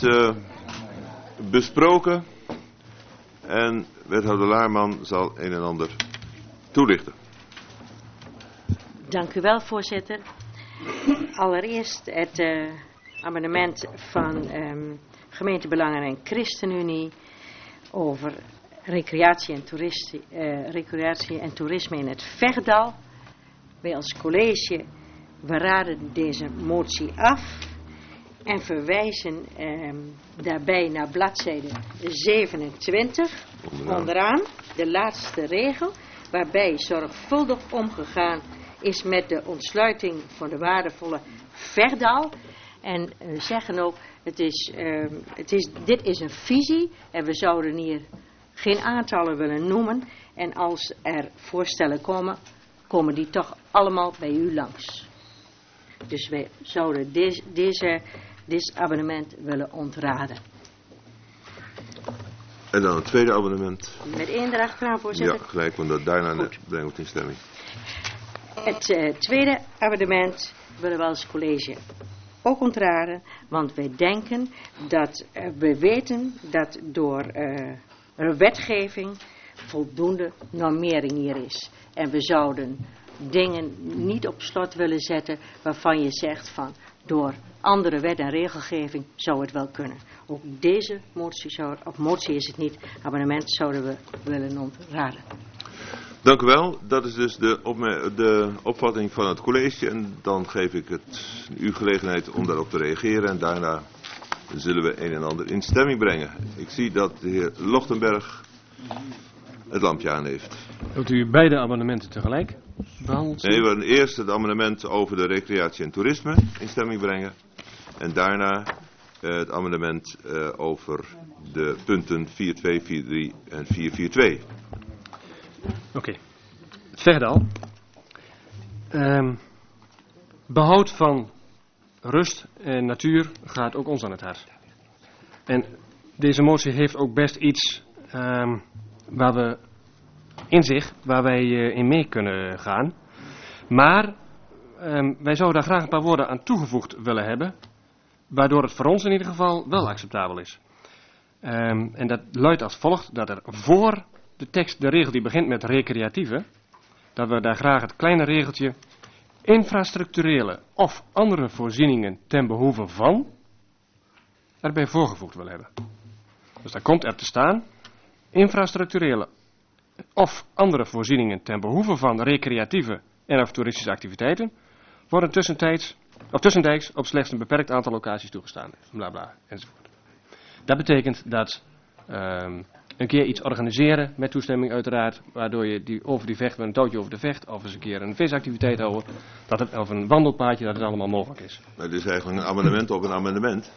besproken en wethouder Laarman zal een en ander toelichten. Dank u wel, voorzitter. Allereerst het amendement van Gemeentebelangen en ChristenUnie over recreatie en toerisme in het Verdal. Wij als college, we raden deze motie af en verwijzen daarbij naar bladzijde 27, onderaan, de laatste regel, waarbij zorgvuldig omgegaan is met de ontsluiting van de waardevolle Verdal. En we zeggen ook, dit is een visie en we zouden hier geen aantallen willen noemen. En als er voorstellen komen die toch allemaal bij u langs. Dus wij zouden dit abonnement willen ontraden. En dan het tweede abonnement. Met één erachteraan, voorzitter. Ja, gelijk, want daarna brengen we het in stemming. Het tweede abonnement willen we als college ook ontraden, want wij denken dat we weten dat door wetgeving voldoende normering hier is. En we zouden dingen niet op slot willen zetten waarvan je zegt van door andere wet en regelgeving zou het wel kunnen. Ook deze motie is het niet, abonnement zouden we willen ontraden. Dank u wel. Dat is dus de opvatting van het college. En dan geef ik u gelegenheid om daarop te reageren. En daarna zullen we een en ander in stemming brengen. Ik zie dat de heer Lochtenberg het lampje aan heeft. Wilt u beide amendementen tegelijk behandeld? Nee, we gaan eerst het amendement over de recreatie en toerisme in stemming brengen. En daarna het amendement over de punten 4.2, 4.3 en 4.4.2. Oké. Het Verdal. Behoud van rust en natuur gaat ook ons aan het hart. En deze motie heeft ook best iets waar wij in mee kunnen gaan. Maar wij zouden daar graag een paar woorden aan toegevoegd willen hebben, waardoor het voor ons in ieder geval wel acceptabel is. En dat luidt als volgt, dat er voor de tekst, de regel die begint met recreatieve, dat we daar graag het kleine regeltje infrastructurele of andere voorzieningen ten behoeve van erbij voorgevoegd willen hebben. Dus daar komt er te staan, infrastructurele of andere voorzieningen ten behoeve van recreatieve en of toeristische activiteiten worden tussendijks op slechts een beperkt aantal locaties toegestaan. Bla bla, enzovoort. Dat betekent dat een keer iets organiseren met toestemming uiteraard, waardoor je over die vecht met een touwtje over de vecht, of eens een keer een visactiviteit houden, of een wandelpaadje, dat het allemaal mogelijk is. Het is eigenlijk een amendement op een amendement.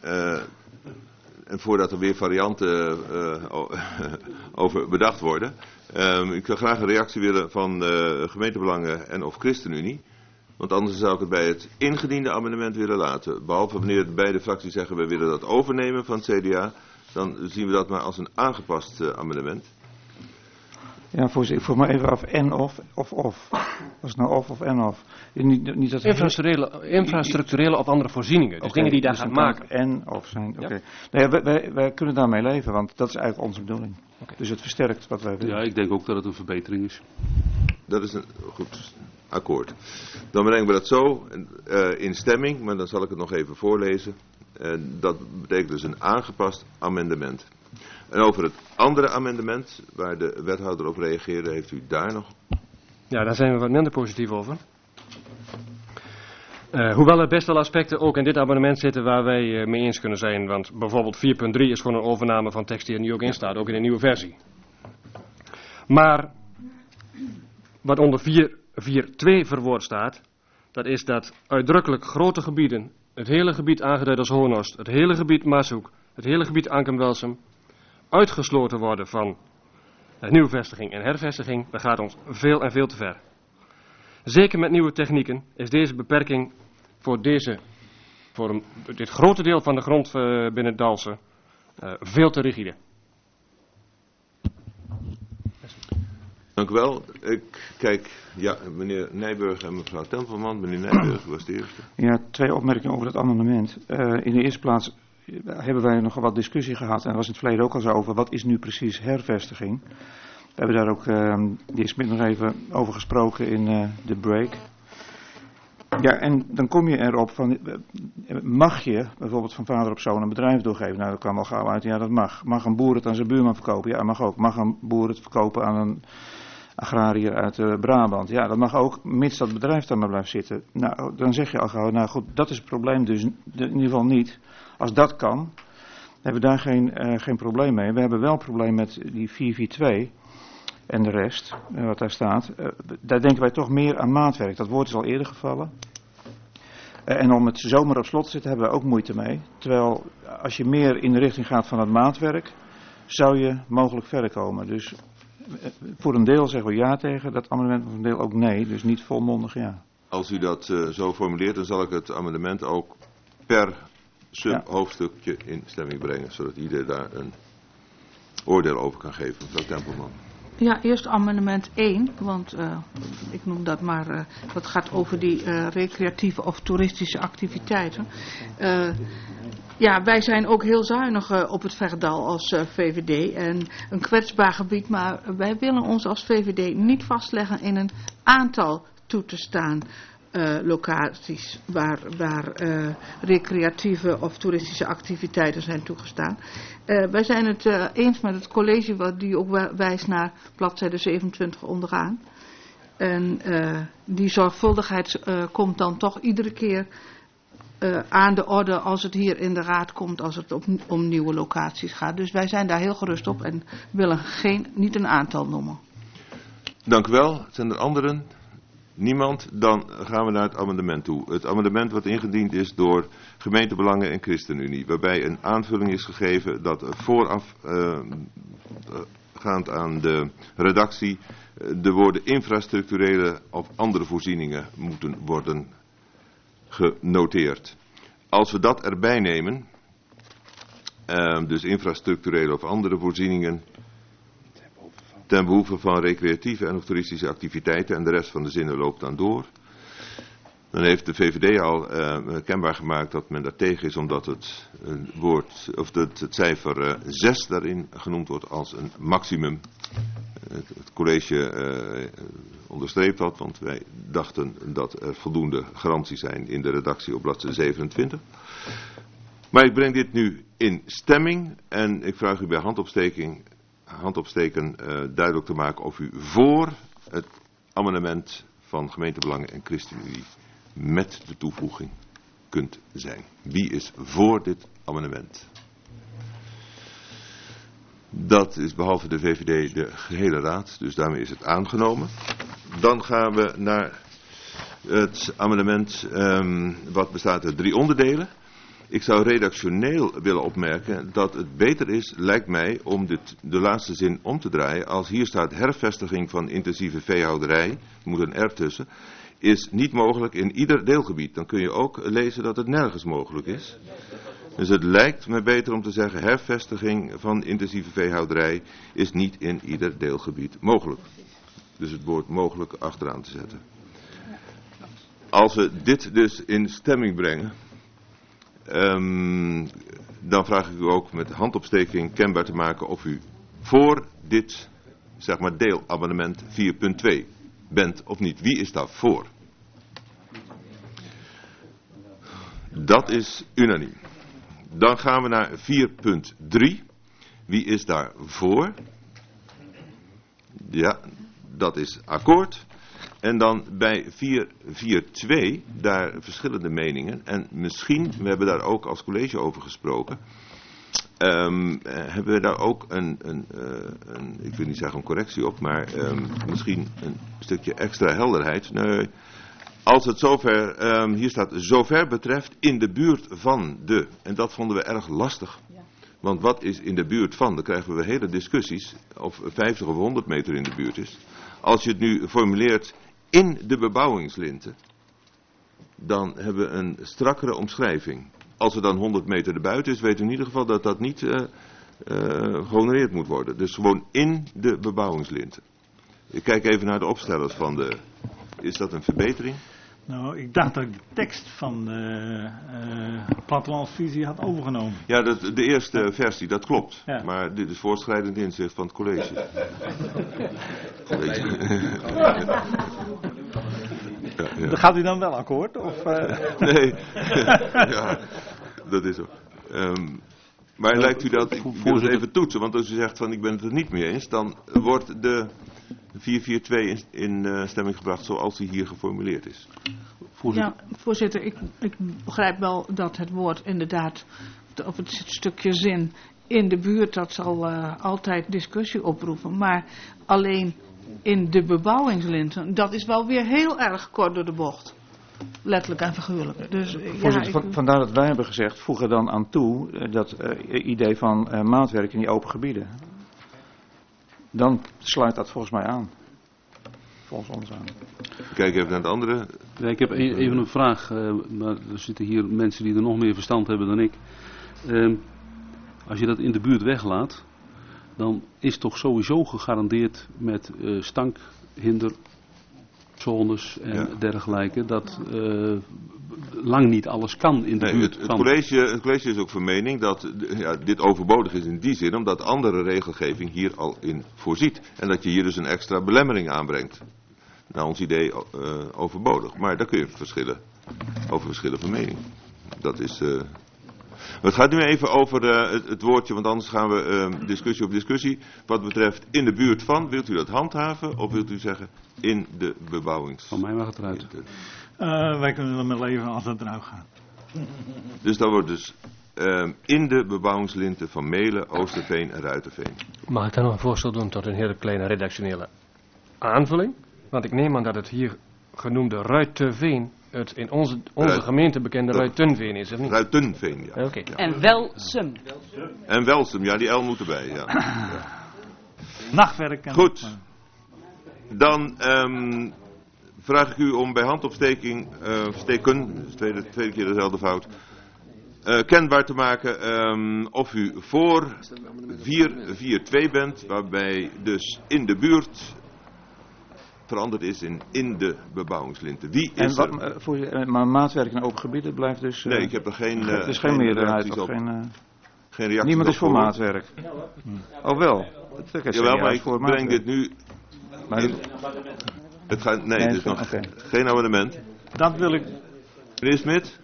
En voordat er weer varianten over bedacht worden. Ik zou graag een reactie willen van Gemeentebelangen en of ChristenUnie. Want anders zou ik het bij het ingediende amendement willen laten. Behalve wanneer beide fracties zeggen we willen dat overnemen van het CDA. Dan zien we dat maar als een aangepast amendement. Ja, voorzitter, ik vroeg me even af en of. Was het nou of en of? Niet dat infrastructurele of andere voorzieningen. Dus dingen die daar gaan maken. En of zijn, oké. Ja. Nee, wij kunnen daarmee leven, want dat is eigenlijk onze bedoeling. Okay. Dus het versterkt wat wij willen. Ja, ik denk ook dat het een verbetering is. Dat is een goed akkoord. Dan brengen we dat zo in stemming, maar dan zal ik het nog even voorlezen. Dat betekent dus een aangepast amendement. En over het andere amendement, waar de wethouder op reageerde, heeft u daar nog? Ja, daar zijn we wat minder positief over. Hoewel er best wel aspecten ook in dit amendement zitten waar wij mee eens kunnen zijn. Want bijvoorbeeld 4.3 is gewoon een overname van tekst die er nu ook in staat, ook in een nieuwe versie. Maar wat onder 4.2 verwoord staat, dat is dat uitdrukkelijk grote gebieden, het hele gebied aangeduid als Hoornost, het hele gebied Maashoek, het hele gebied Ankem-Welsum, uitgesloten worden van nieuwvestiging en hervestiging, dat gaat ons veel en veel te ver. Zeker met nieuwe technieken is deze beperking voor dit grote deel van de grond binnen het Dalse veel te rigide. Dank u wel. Ik kijk, ja, meneer Nijburg en mevrouw Tempelman. Meneer Nijburg was de eerste. Ja, 2 opmerkingen over het amendement. In de eerste plaats, hebben wij nogal wat discussie gehad. En er was in het verleden ook al zo over, wat is nu precies hervestiging? We hebben daar ook de heer Smit nog even over gesproken in de break. Ja, en dan kom je erop van, mag je bijvoorbeeld van vader op zoon een bedrijf doorgeven? Nou, dat kwam al gauw uit, ja dat mag. Mag een boer het aan zijn buurman verkopen? Ja, mag ook. Mag een boer het verkopen aan een agrariër uit Brabant? Ja, dat mag ook, mits dat bedrijf daar maar blijft zitten. Nou, dan zeg je al gauw, nou goed, dat is het probleem dus in ieder geval niet. Als dat kan, hebben we daar geen probleem mee. We hebben wel een probleem met die 442 en de rest, wat daar staat. Daar denken wij toch meer aan maatwerk. Dat woord is al eerder gevallen. En om het zomaar op slot te zetten hebben we ook moeite mee. Terwijl als je meer in de richting gaat van het maatwerk, zou je mogelijk verder komen. Dus voor een deel zeggen we ja tegen dat amendement, voor een deel ook nee. Dus niet volmondig ja. Als u dat zo formuleert, dan zal ik het amendement ook per subhoofdstukje in stemming brengen. Zodat iedereen daar een oordeel over kan geven. Mevrouw Tempelman. Ja, eerst amendement 1, want ik noem dat maar, dat gaat over die recreatieve of toeristische activiteiten. Ja, wij zijn ook heel zuinig op het Verdal als VVD en een kwetsbaar gebied, maar wij willen ons als VVD niet vastleggen in een aantal toe te staan locaties waar recreatieve of toeristische activiteiten zijn toegestaan. Wij zijn het eens met het college die ook wijst naar bladzijde 27 onderaan. En die zorgvuldigheid komt dan toch iedere keer aan de orde als het hier in de raad komt, als het om nieuwe locaties gaat. Dus wij zijn daar heel gerust op en willen niet een aantal noemen. Dank u wel. Zijn er anderen? Niemand? Dan gaan we naar het amendement toe. Het amendement wat ingediend is door Gemeentebelangen en ChristenUnie. Waarbij een aanvulling is gegeven dat voorafgaand aan de redactie de woorden infrastructurele of andere voorzieningen moeten worden genoteerd. Als we dat erbij nemen, dus infrastructurele of andere voorzieningen ten behoeve van recreatieve en of toeristische activiteiten en de rest van de zinnen loopt dan door. Dan heeft de VVD al kenbaar gemaakt dat men daar tegen is omdat het woord of het cijfer 6 daarin genoemd wordt als een maximum. Het college onderstreept dat, want wij dachten dat er voldoende garanties zijn in de redactie op bladzijde 27. Maar ik breng dit nu in stemming en ik vraag u bij handopsteken duidelijk te maken of u voor het amendement van Gemeentebelangen en ChristenUnie met de toevoeging kunt zijn. Wie is voor dit amendement? Dat is behalve de VVD de gehele raad, dus daarmee is het aangenomen. Dan gaan we naar het amendement wat bestaat uit 3 onderdelen. Ik zou redactioneel willen opmerken dat het beter is, lijkt mij, om de laatste zin om te draaien. Als hier staat hervestiging van intensieve veehouderij, er moet een R tussen, is niet mogelijk in ieder deelgebied. Dan kun je ook lezen dat het nergens mogelijk is. Dus het lijkt me beter om te zeggen hervestiging van intensieve veehouderij is niet in ieder deelgebied mogelijk. Dus het woord mogelijk achteraan te zetten. Als we dit dus in stemming brengen, dan vraag ik u ook met handopsteking kenbaar te maken of u voor dit, zeg maar, deelamendement 4.2 bent of niet. Wie is daar voor? Dat is unaniem. Dan gaan we naar 4.3. Wie is daar voor? Ja, dat is akkoord. En dan bij 4.4.2, daar verschillende meningen. En misschien, we hebben daar ook als college over gesproken, hebben we daar ook ik wil niet zeggen een correctie op, maar misschien een stukje extra helderheid. Nee, als het zover, hier staat, zover betreft in de buurt van de. En dat vonden we erg lastig. Want wat is in de buurt van? Dan krijgen we hele discussies of 50 of 100 meter in de buurt is. Als je het nu formuleert in de bebouwingslinten, dan hebben we een strakkere omschrijving. Als er dan 100 meter erbuiten is, weten we in ieder geval dat dat niet gehonoreerd moet worden. Dus gewoon in de bebouwingslinten. Ik kijk even naar de opstellers van de. Is dat een verbetering? Nou, ik dacht dat ik de tekst van Plattelandsvisie had overgenomen. Ja, de eerste versie, dat klopt. Ja. Maar dit is voortschrijdend inzicht van het college. Ja. Gaat u dan wel akkoord? Of, Nee, ja, dat is zo. Maar lijkt u dat, ik wil het even toetsen, want als u zegt van ik ben het er niet mee eens, dan wordt de 442 in stemming gebracht zoals die hier geformuleerd is. Ja, voorzitter, ik begrijp wel dat het woord inderdaad, of het stukje zin in de buurt, dat zal altijd discussie oproepen. Maar alleen in de bebouwingslinten, dat is wel weer heel erg kort door de bocht. Letterlijk en figuurlijk. Dus, Voorzitter, vandaar dat wij hebben gezegd, voeg er dan aan toe dat idee van maatwerk in die open gebieden. Dan sluit dat volgens mij aan. Volgens ons aan. Kijk even naar het andere. Ja, ik heb even een vraag, maar er zitten hier mensen die er nog meer verstand hebben dan ik. Als je dat in de buurt weglaat, dan is toch sowieso gegarandeerd met stankhinderzones en dergelijke, dat lang niet alles kan in de buurt. Het college is ook van mening dat dit overbodig is in die zin, omdat andere regelgeving hier al in voorziet. En dat je hier dus een extra belemmering aanbrengt. Naar ons idee overbodig. Maar daar kun je over verschillen van mening. Dat is... Het gaat nu even over het woordje, want anders gaan we discussie op discussie. Wat betreft in de buurt van, wilt u dat handhaven of wilt u zeggen in de bebouwings? Van mij mag het eruit. Wij kunnen er met leven als het eruit gaat. Dus dat wordt dus in de bebouwingslinten van Melen, Oosterveen en Ruitenveen. Mag ik dan nog een voorstel doen tot een hele kleine redactionele aanvulling? Want ik neem aan dat het hier genoemde Ruitenveen het in onze gemeente bekende Ruitenveen is, of niet? Ruitenveen, ja. Okay. Ja. En Welsum. En Welsum, ja, die L moet erbij, ja. Nachtwerk. En goed. Dan vraag ik u om bij handopsteking, steken, tweede keer dezelfde fout, kenbaar te maken of u voor 442 bent, waarbij dus in de buurt veranderd is in de bebouwingslinten. Wie is er? Maar maatwerk in open gebieden blijft dus... nee, ik heb er geen... het is geen meerderheid of geen reactie. Niemand is voor maatwerk. Oh wel. Jawel, maar ik breng dit nu... Het gaat, nee, het is nog geen amendement. Dat wil ik... Meneer Smit?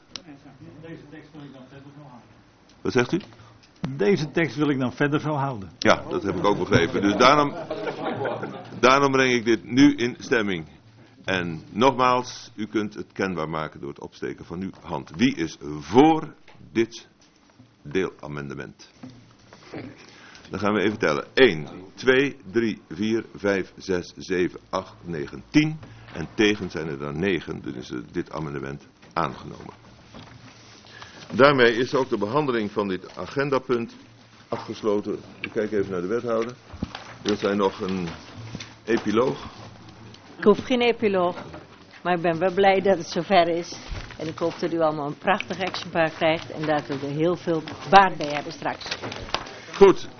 Wat zegt u? Deze tekst wil ik dan verder zo houden. Ja, dat heb ik ook begrepen. Dus daarom breng ik dit nu in stemming. En nogmaals, u kunt het kenbaar maken door het opsteken van uw hand. Wie is voor dit deelamendement? Dan gaan we even tellen. 1, 2, 3, 4, 5, 6, 7, 8, 9, 10. En tegen zijn er dan 9. Dus is dit amendement aangenomen. Daarmee is ook de behandeling van dit agendapunt afgesloten. Ik kijk even naar de wethouder. Wilt zij nog een epiloog? Ik hoef geen epiloog, maar ik ben wel blij dat het zover is. En ik hoop dat u allemaal een prachtig exemplaar krijgt en dat we er heel veel baat bij hebben straks. Goed.